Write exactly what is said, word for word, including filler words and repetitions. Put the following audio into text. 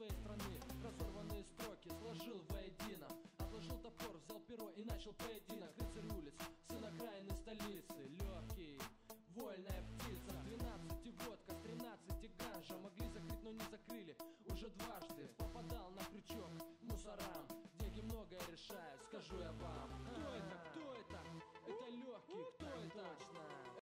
своей страны. Разорванные строки сложил воедино, отложил топор, взял перо и начал поединок. Рыцарь улиц, сын окраины столицы, легкий, вольная птица. В двенадцати водка, в тринадцати ганжа. Могли закрыть, но не закрыли уже дважды. Попадал на крючок мусорам. Деньги многое решают, скажу я вам. Кто